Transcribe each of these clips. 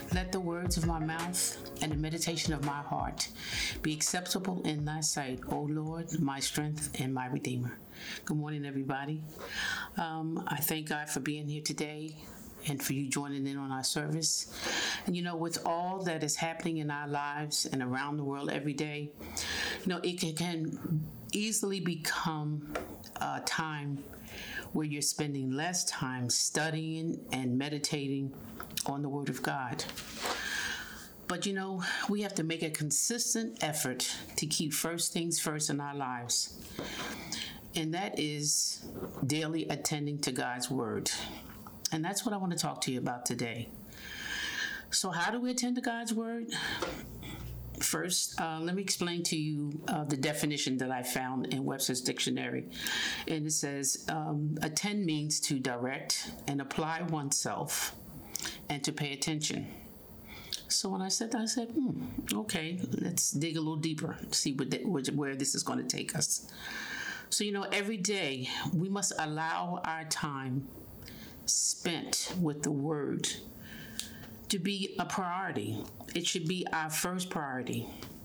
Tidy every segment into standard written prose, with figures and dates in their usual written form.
Let the words of my mouth and the meditation of my heart be acceptable in thy sight, O Lord, my strength and my redeemer. Good morning, everybody. I thank God for being here today and for you joining in on our service. And with all that is happening in our lives and around the world every day, it can easily become a time where you're spending less time studying and meditating on the Word of God. But we have to make a consistent effort to keep first things first in our lives. And that is daily attending to God's Word. And that's what I want to talk to you about today. So how do we attend to God's Word? First, let me explain to you the definition that I found in Webster's Dictionary. And it says, attend means to direct and apply oneself and to pay attention. So when I said that, I said, okay, let's dig a little deeper, see where this is going to take us. So, every day we must allow our time spent with the Word to be a priority. It should be our first priority.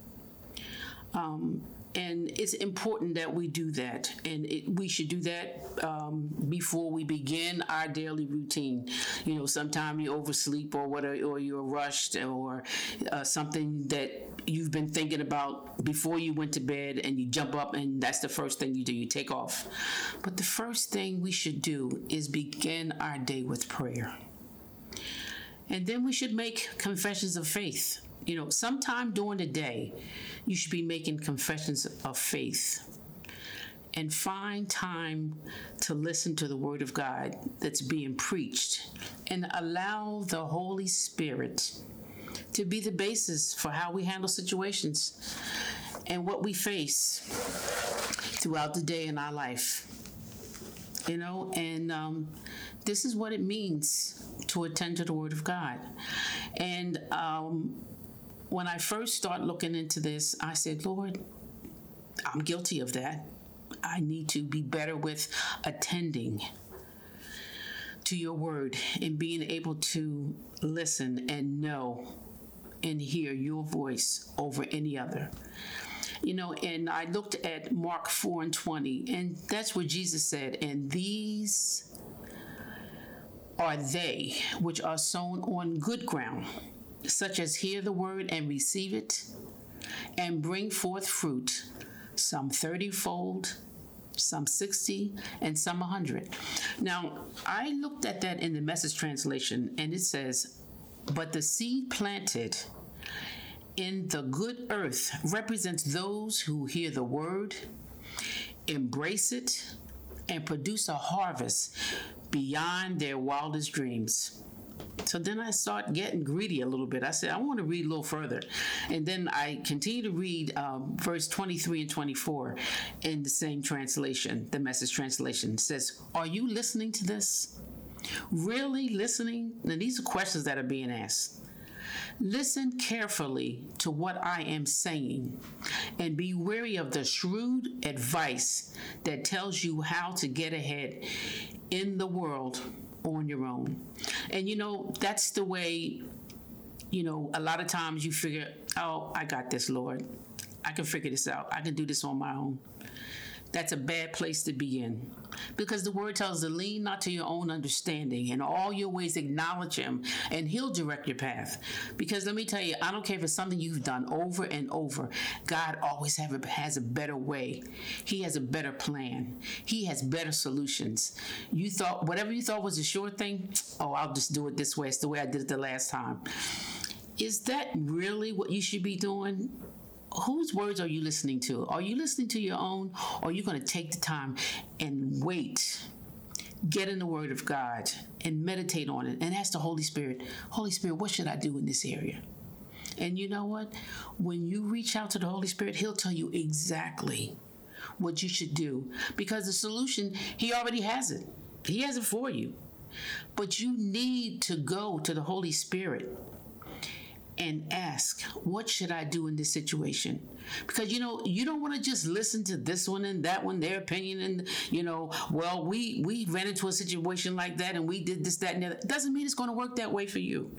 And it's important that we do that. And we should do that before we begin our daily routine. Sometimes you oversleep or you're rushed or something that you've been thinking about before you went to bed, and you jump up and that's the first thing you do. You take off. But the first thing we should do is begin our day with prayer. And then we should make confessions of faith. Sometime during the day, you should be making confessions of faith. And find time to listen to the Word of God that's being preached. And allow the Holy Spirit to be the basis for how we handle situations and what we face throughout the day in our life. And this is what it means to attend to the Word of God. And when I first started looking into this, I said, Lord, I'm guilty of that. I need to be better with attending to your Word and being able to listen and know and hear your voice over any other. And I looked at Mark 4:20, and that's what Jesus said, and these are they which are sown on good ground, such as hear the word and receive it, and bring forth fruit, some 30-fold, some 60, and some 100. Now, I looked at that in the Message translation, and it says, but the seed planted in the good earth represents those who hear the word, embrace it, and produce a harvest beyond their wildest dreams. So then I start getting greedy a little bit. I said, I want to read a little further. And then I continue to read verse 23 and 24 in the same translation, the Message translation. It says, are you listening to this? Really listening? Now, these are questions that are being asked. Listen carefully to what I am saying, and be wary of the shrewd advice that tells you how to get ahead in the world on your own. And that's the way, a lot of times you figure, oh, I got this, Lord. I can figure this out. I can do this on my own. That's a bad place to be in. Because the word tells us to lean not to your own understanding. In all your ways acknowledge him, and he'll direct your path. Because let me tell you, I don't care if it's something you've done over and over. God always has a better way. He has a better plan. He has better solutions. You thought, whatever you thought was a sure thing, oh, I'll just do it this way. It's the way I did it the last time. Is that really what you should be doing? Whose words are you listening to? Are you listening to your own, or are you going to take the time and wait, get in the Word of God and meditate on it and ask the Holy Spirit, what should I do in this area? And you know what? When you reach out to the Holy Spirit, he'll tell you exactly what you should do, because the solution, he already has it. He has it for you. But you need to go to the Holy Spirit and ask, what should I do in this situation? Because, you don't want to just listen to this one and that one, their opinion, and, well, we ran into a situation like that and we did this, that, and the other. It doesn't mean it's going to work that way for you.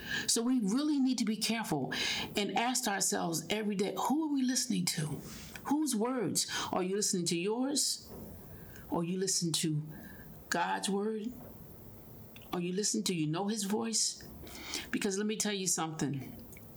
So we really need to be careful and ask ourselves every day, who are we listening to? Whose words? Are you listening to yours? Or you listen to God's word? Or you listen to, his voice? Because let me tell you something.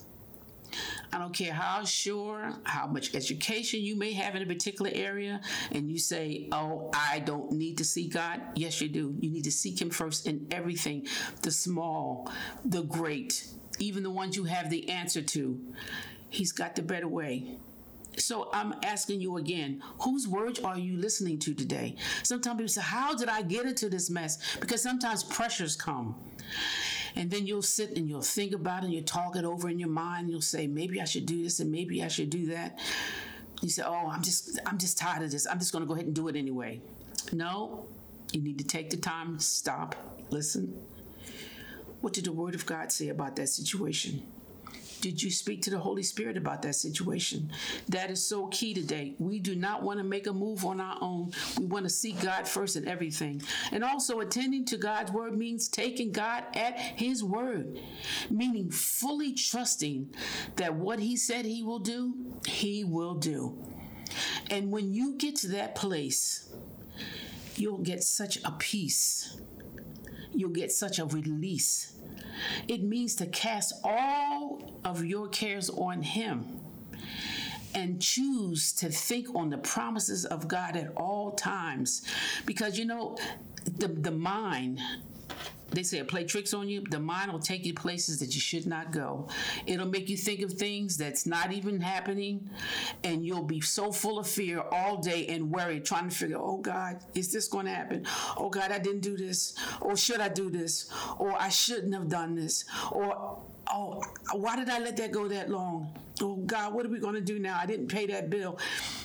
I don't care how much education you may have in a particular area, and you say, oh, I don't need to see God. Yes, you do. You need to seek him first in everything, the small, the great, even the ones you have the answer to. He's got the better way. So I'm asking you again, whose words are you listening to today? Sometimes people say, how did I get into this mess? Because sometimes pressures come. And then you'll sit and you'll think about it and you'll talk it over in your mind. You'll say, maybe I should do this and maybe I should do that. You say, oh, I'm just tired of this. I'm just going to go ahead and do it anyway. No, you need to take the time, stop, listen. What did the Word of God say about that situation? Did you speak to the Holy Spirit about that situation? That is so key today. We do not want to make a move on our own. We want to seek God first in everything. And also attending to God's word means taking God at his word, meaning fully trusting that what he said he will do, he will do. And when you get to that place, you'll get such a peace. You'll get such a release. It means to cast all of your cares on him and choose to think on the promises of God at all times. Because, the mind, they say it play tricks on you. The mind will take you places that you should not go. It'll make you think of things that's not even happening, and you'll be so full of fear all day and worried, trying to figure, oh God, is this going to happen? Oh God, I didn't do this. Or should I do this? Or I shouldn't have done this. Or, oh, why did I let that go that long? Oh God, what are we going to do now? I didn't pay that bill.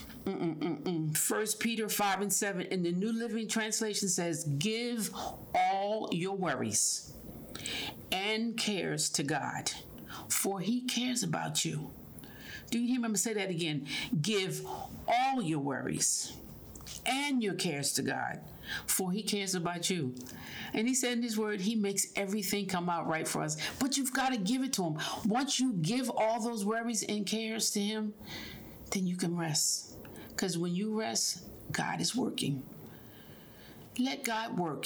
1 Peter 5:7 in the New Living Translation says, give all your worries and cares to God, for he cares about you. Do you hear me say that again? Give all your worries and your cares to God, for he cares about you. And he said in his word, he makes everything come out right for us. But you've got to give it to him. Once you give all those worries and cares to him, then you can rest. Because when you rest, God is working. Let God work.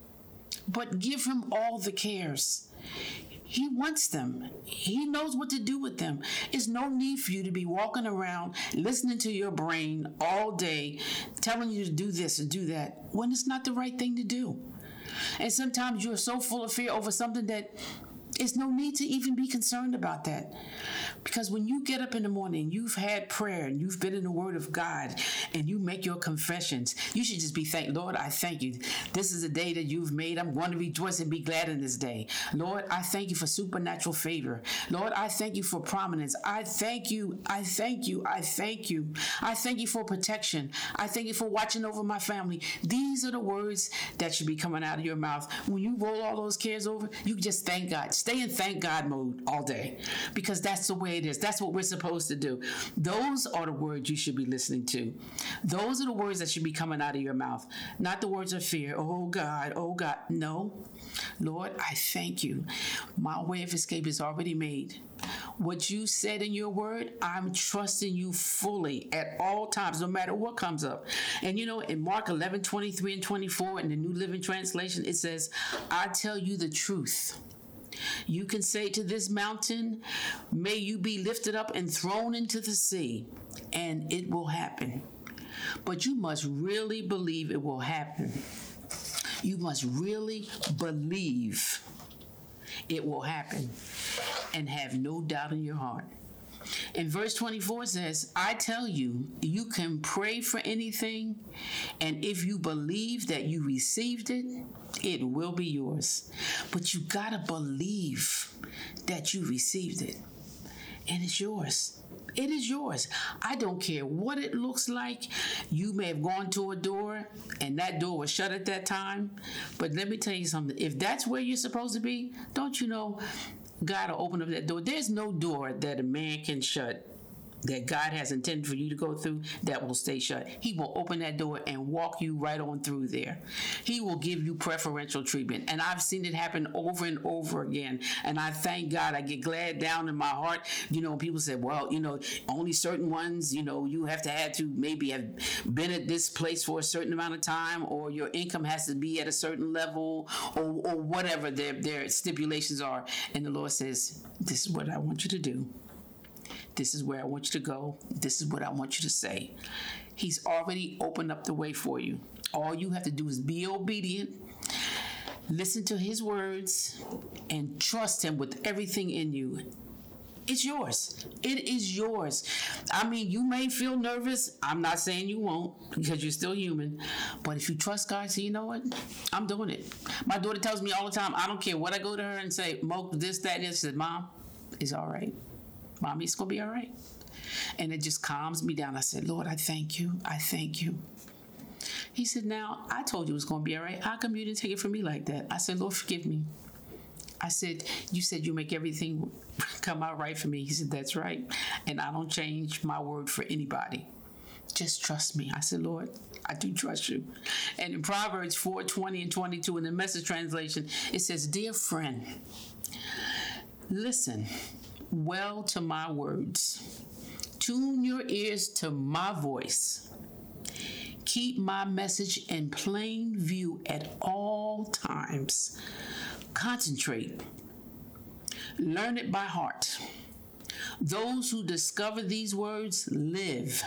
But give him all the cares. He wants them. He knows what to do with them. It's no need for you to be walking around listening to your brain all day, telling you to do this and do that, when it's not the right thing to do. And sometimes you're so full of fear over something that there's no need to even be concerned about that. Because when you get up in the morning, you've had prayer and you've been in the Word of God and you make your confessions, you should just be thankful. Lord, I thank you. This is a day that you've made. I'm going to rejoice and be glad in this day. Lord, I thank you for supernatural favor. Lord, I thank you for prominence. I thank you. I thank you. I thank you. I thank you for protection. I thank you for watching over my family. These are the words that should be coming out of your mouth. When you roll all those cares over, you just thank God. Stay in thank God mode all day, because that's the way it is. That's what we're supposed to do. Those are the words you should be listening to. Those are the words that should be coming out of your mouth, not the words of fear. Oh God, oh God. No. Lord, I thank you. My way of escape is already made. What you said in your word, I'm trusting you fully at all times, no matter what comes up. And in Mark 11:23 and 24 in the New Living Translation, it says, I tell you the truth. You can say to this mountain, may you be lifted up and thrown into the sea, and it will happen. But you must really believe it will happen. You must really believe it will happen and have no doubt in your heart. And verse 24 says, I tell you, you can pray for anything, and if you believe that you received it, it will be yours. But you got to believe that you received it, and it's yours. It is yours. I don't care what it looks like. You may have gone to a door and that door was shut at that time. But let me tell you something. If that's where you're supposed to be, don't you know God will open up that door? There's no door that a man can shut that God has intended for you to go through, that will stay shut. He will open that door and walk you right on through there. He will give you preferential treatment. And I've seen it happen over and over again. And I thank God. I get glad down in my heart. People say, well, only certain ones, you have to maybe have been at this place for a certain amount of time, or your income has to be at a certain level, or whatever their stipulations are. And the Lord says, this is what I want you to do. This is where I want you to go. This is what I want you to say. He's already opened up the way for you. All you have to do is be obedient, listen to his words, and trust him with everything in you. It's yours. It is yours. I mean, you may feel nervous. I'm not saying you won't, because you're still human. But if you trust God, say, you know what? I'm doing it. My daughter tells me all the time, I don't care what I go to her and say, Mo, this, that, and this. She said, Mom, it's all right. Mommy, it's going to be all right. And it just calms me down. I said, Lord, I thank you. I thank you. He said, now, I told you it was going to be all right. How come you didn't take it from me like that? I said, Lord, forgive me. I said, you said you make everything come out right for me. He said, that's right. And I don't change my word for anybody. Just trust me. I said, Lord, I do trust you. And in Proverbs 4:20 and 22 in the Message translation, it says, dear friend, listen well to my words. Tune your ears to my voice. Keep my message in plain view at all times. Concentrate. Learn it by heart. Those who discover these words live,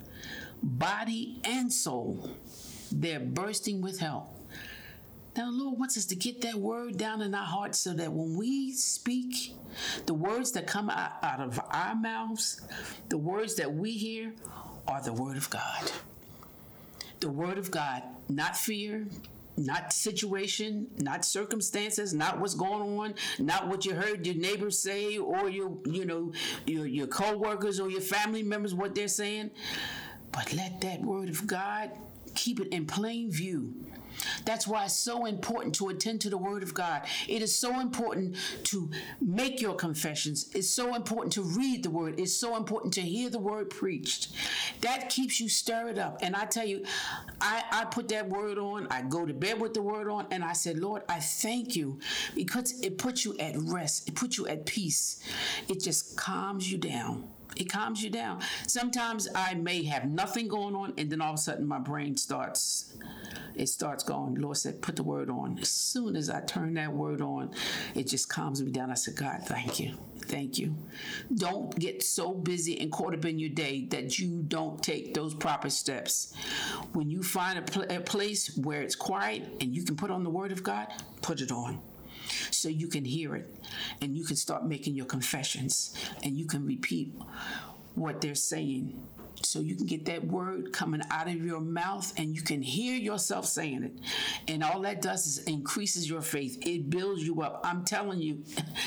body and soul. They're bursting with health. Now, the Lord wants us to get that word down in our hearts so that when we speak, the words that come out of our mouths, the words that we hear, are the word of God. The word of God, not fear, not situation, not circumstances, not what's going on, not what you heard your neighbors say, or your co-workers or your family members, what they're saying. But let that word of God, keep it in plain view. That's why it's so important to attend to the word of God. It is so important to make your confessions. It's so important to read the word. It's so important to hear the word preached. That keeps you stirred up. And I tell you, I put that word on. I go to bed with the word on. And I said, Lord, I thank you, because it puts you at rest. It puts you at peace. It just calms you down. It calms you down. Sometimes I may have nothing going on, and then all of a sudden my brain starts going. Lord said, put the word on. As soon as I turn that word on, it just calms me down. I said, God, thank you. Thank you. Don't get so busy and caught up in your day that you don't take those proper steps. When you find a place where it's quiet and you can put on the word of God, put it on, so you can hear it, and you can start making your confessions, and you can repeat what they're saying, so you can get that word coming out of your mouth, and you can hear yourself saying it. And all that does is increases your faith. It builds you up. I'm telling you,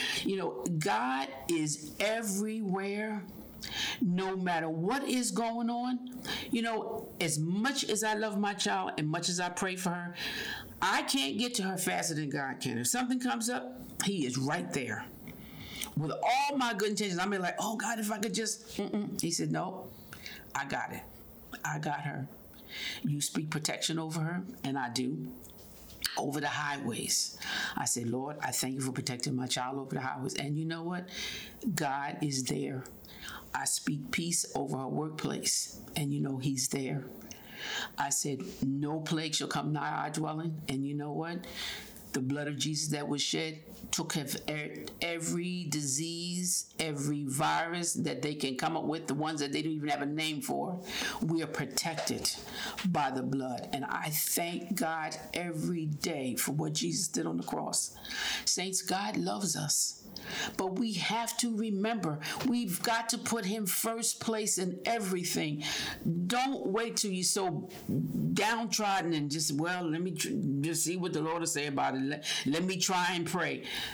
God is everywhere. No matter what is going on, as much as I love my child and much as I pray for her, I can't get to her faster than God can. If something comes up, he is right there. With all my good intentions, I'm like, oh God, if I could just, He said, no, I got it. I got her. You speak protection over her, and I do. Over the highways. I said, Lord, I thank you for protecting my child over the highways. And you know what? God is there. I speak peace over her workplace, and he's there. I said, no plague shall come nigh our dwelling. And you know what? The blood of Jesus that was shed took care of every disease, every virus that they can come up with, the ones that they don't even have a name for. We are protected by the blood. And I thank God every day for what Jesus did on the cross. Saints, God loves us. But we have to remember, we've got to put him first place in everything. Don't wait till you're so downtrodden and just, let me just see what the Lord will say about it. Let me try and pray.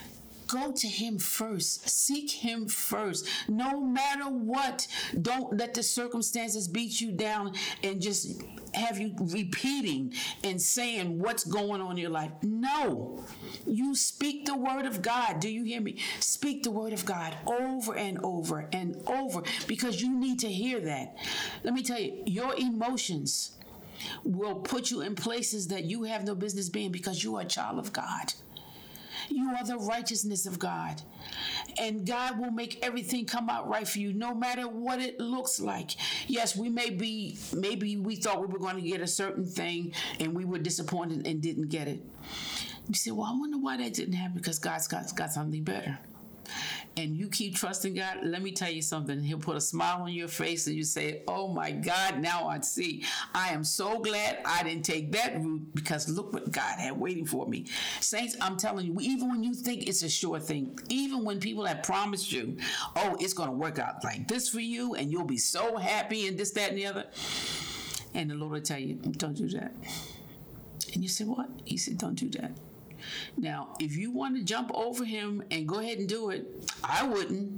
go to him first. Seek him first. No matter what, don't let the circumstances beat you down and just have you repeating and saying what's going on in your life. No, you speak the word of God. Do you hear me? Speak the word of God over and over and over, because you need to hear that. Let me tell you, your emotions will put you in places that you have no business being, because you are a child of God. You are the righteousness of God. And God will make everything come out right for you, no matter what it looks like. Yes, maybe we thought we were going to get a certain thing and we were disappointed and didn't get it. You say, well, I wonder why that didn't happen, because God's got something better. And you keep trusting God, let me tell you something. He'll put a smile on your face and you say, oh my God, now I see. I am so glad I didn't take that route, because look what God had waiting for me. Saints, I'm telling you, even when you think it's a sure thing, even when people have promised you, oh, it's going to work out like this for you and you'll be so happy and this, that, and the other. And the Lord will tell you, don't do that. And you say, what? He said, don't do that. Now, if you want to jump over him and go ahead and do it, I wouldn't.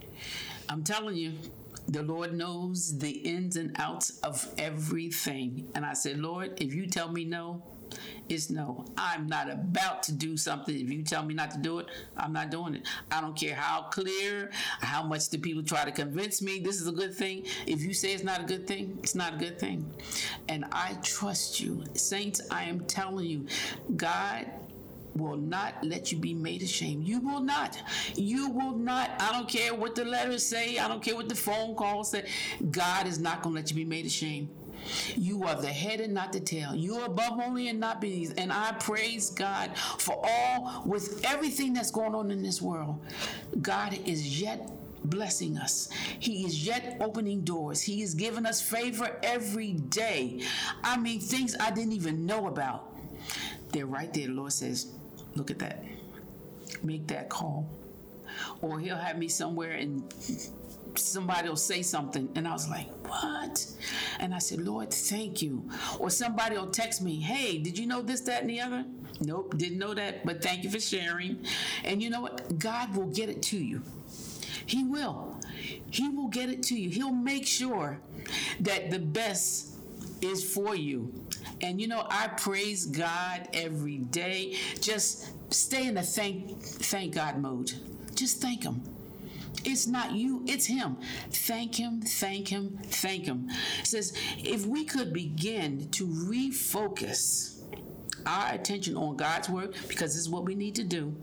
I'm telling you, the Lord knows the ins and outs of everything. And I said, Lord, if you tell me no, it's no. I'm not about to do something. If you tell me not to do it, I'm not doing it. I don't care how clear, how much the people try to convince me this is a good thing. If you say it's not a good thing, it's not a good thing. And I trust you. Saints, I am telling you, God will not let you be made ashamed. You will not. You will not. I don't care what the letters say. I don't care what the phone calls say. God is not going to let you be made ashamed. You are the head and not the tail. You are above only and not beneath. And I praise God for all, with everything that's going on in this world. God is yet blessing us. He is yet opening doors. He is giving us favor every day. I mean, things I didn't even know about. They're right there. The Lord says, look at that. Make that call. Or he'll have me somewhere and somebody will say something. And I was like, what? And I said, Lord, thank you. Or somebody will text me, hey, did you know this, that, and the other? Nope, didn't know that, but thank you for sharing. And you know what? God will get it to you. He will. He will get it to you. He'll make sure that the best is for you. And you know, I praise God every day. Just stay in the thank God mode. Just thank him. It's not you, it's him. Thank him, thank him, thank him. It says, if we could begin to refocus our attention on God's word, because this is what we need to do,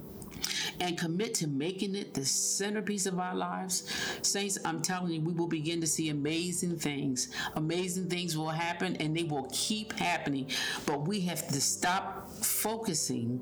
and commit to making it the centerpiece of our lives, saints, I'm telling you, we will begin to see amazing things. Amazing things will happen, and they will keep happening. But we have to stop focusing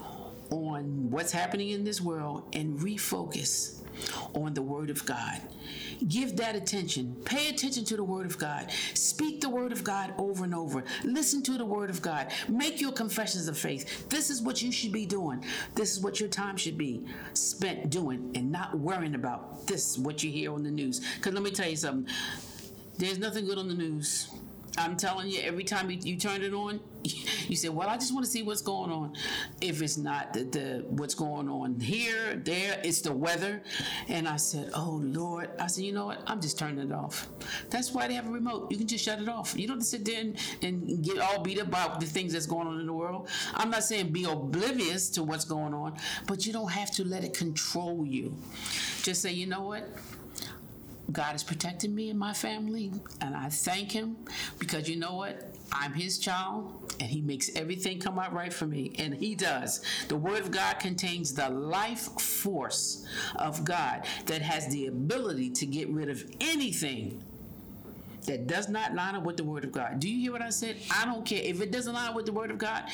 on what's happening in this world and refocus on the Word of God. Give that attention. Pay attention to the Word of God. Speak the Word of God over and over. Listen to the Word of God. Make your confessions of faith. This is what you should be doing. This is what your time should be spent doing, and not worrying about this, what you hear on the news. Because let me tell you something. There's nothing good on the news. I'm telling you, every time you turn it on, you say, well, I just want to see what's going on. If it's not the what's going on here, there, it's the weather. And I said, oh, Lord. I said, you know what? I'm just turning it off. That's why they have a remote. You can just shut it off. You don't have to sit there and get all beat up about the things that's going on in the world. I'm not saying be oblivious to what's going on, but you don't have to let it control you. Just say, you know what? God is protecting me and my family, and I thank him, because you know what? I'm his child, and he makes everything come out right for me, and he does. The Word of God contains the life force of God that has the ability to get rid of anything that does not line up with the Word of God. Do you hear what I said? I don't care. If it doesn't line up with the Word of God,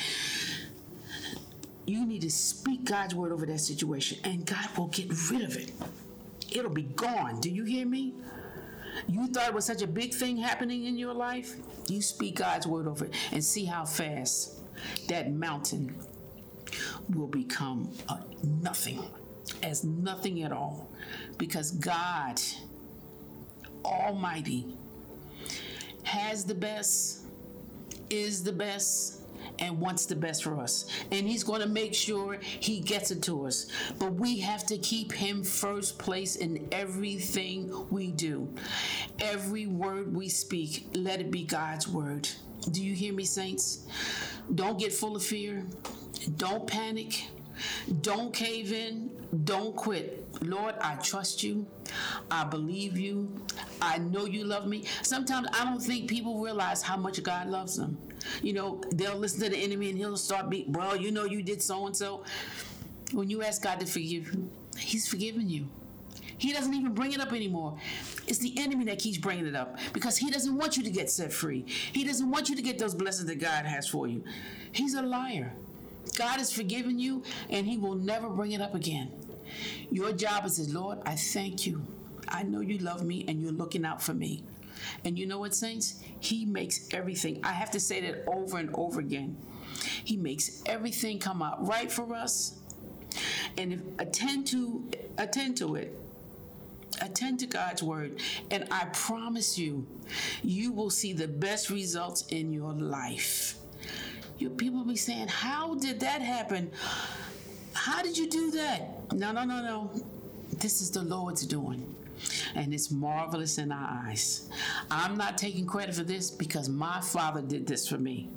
you need to speak God's word over that situation, and God will get rid of it. It'll be gone. Do you hear me? You thought it was such a big thing happening in your life? You speak God's word over it and see how fast that mountain will become nothing, as nothing at all. Because God Almighty has the best, is the best, and wants the best for us. And he's going to make sure he gets it to us. But we have to keep him first place in everything we do. Every word we speak, let it be God's word. Do you hear me, saints? Don't get full of fear. Don't panic. Don't cave in. Don't quit. Lord, I trust you. I believe you. I know you love me. Sometimes I don't think people realize how much God loves them. You know, they'll listen to the enemy and he'll start being, well, you know, you did so and so. When you ask God to forgive you, he's forgiven you. He doesn't even bring it up anymore. It's the enemy that keeps bringing it up because he doesn't want you to get set free. He doesn't want you to get those blessings that God has for you. He's a liar. God has forgiven you, and he will never bring it up again. Your job is to say, Lord, I thank you. I know you love me, and you're looking out for me. And you know what, saints? He makes everything. I have to say that over and over again. He makes everything come out right for us. And if attend to it. Attend to God's word. And I promise you, you will see the best results in your life. People be saying, how did that happen? How did you do that? No. This is the Lord's doing. And it's marvelous in our eyes. I'm not taking credit for this because my Father did this for me.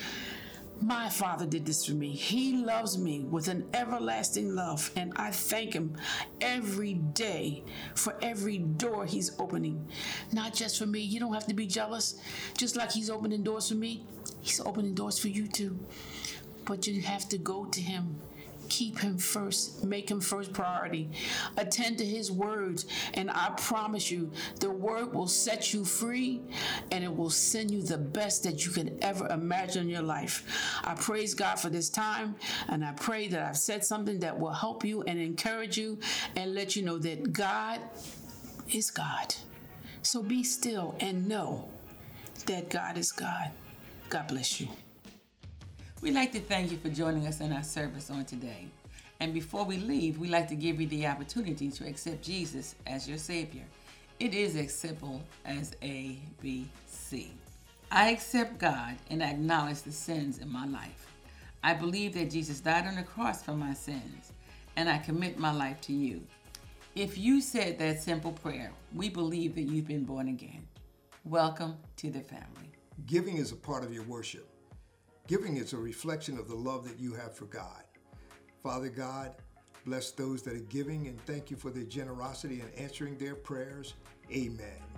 My Father did this for me. He loves me with an everlasting love, and I thank him every day for every door he's opening. Not just for me. You don't have to be jealous. Just like he's opening doors for me, he's opening doors for you too. But you have to go to him. Keep him first. Make him first priority. Attend to his words. And I promise you, the word will set you free and it will send you the best that you can ever imagine in your life. I praise God for this time. And I pray that I've said something that will help you and encourage you and let you know that God is God. So be still and know that God is God. God bless you. We'd like to thank you for joining us in our service on today. And before we leave, we'd like to give you the opportunity to accept Jesus as your Savior. It is as simple as ABC. I accept God and I acknowledge the sins in my life. I believe that Jesus died on the cross for my sins, and I commit my life to you. If you said that simple prayer, we believe that you've been born again. Welcome to the family. Giving is a part of your worship. Giving is a reflection of the love that you have for God. Father God, bless those that are giving and thank you for their generosity in answering their prayers. Amen.